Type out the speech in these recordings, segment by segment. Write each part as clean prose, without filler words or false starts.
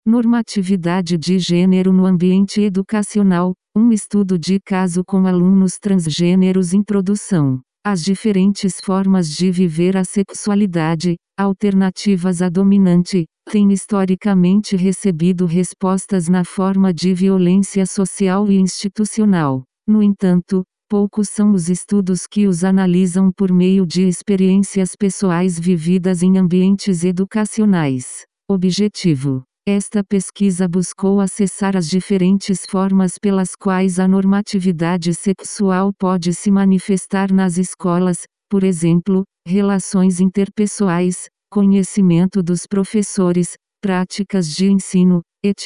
Normatividade de gênero no ambiente educacional, um estudo de caso com alunos transgêneros. Introdução. As diferentes formas de viver a sexualidade, alternativas à dominante, têm historicamente recebido respostas na forma de violência social e institucional. No entanto, poucos são os estudos que os analisam por meio de experiências pessoais vividas em ambientes educacionais. Objetivo. Esta pesquisa buscou acessar as diferentes formas pelas quais a normatividade sexual pode se manifestar nas escolas, por exemplo, relações interpessoais, conhecimento dos professores, práticas de ensino,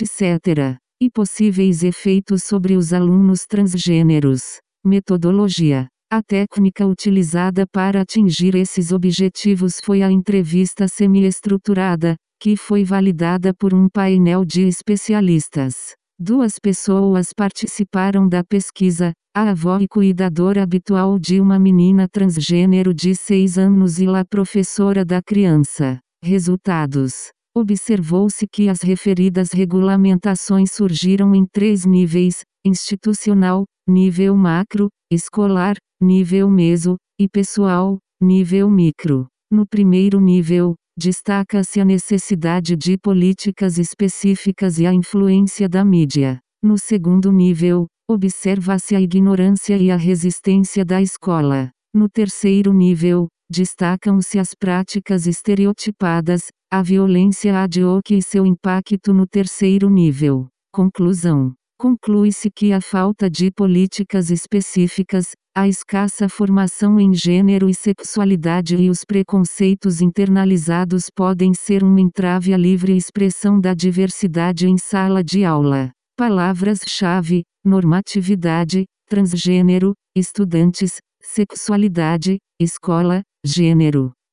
etc., e possíveis efeitos sobre os alunos transgêneros. Metodologia. A técnica utilizada para atingir esses objetivos foi a entrevista semi-estruturada, que foi validada por um painel de especialistas. 2 pessoas participaram da pesquisa, a avó e cuidadora habitual de uma menina transgênero de 6 anos e a professora da criança. Resultados. Observou-se que as referidas regulamentações surgiram em 3 níveis: institucional, nível macro, escolar, nível meso, e pessoal, nível micro. No primeiro nível, destaca-se a necessidade de políticas específicas e a influência da mídia. No segundo nível, observa-se a ignorância e a resistência da escola. No terceiro nível, destacam-se as práticas estereotipadas, a violência ad hoc e seu impacto. No terceiro nível. Conclusão. Conclui-se que a falta de políticas específicas, a escassa formação em gênero e sexualidade e os preconceitos internalizados podem ser um entrave à livre expressão da diversidade em sala de aula. Palavras-chave: normatividade, transgênero, estudantes, sexualidade, escola, gênero.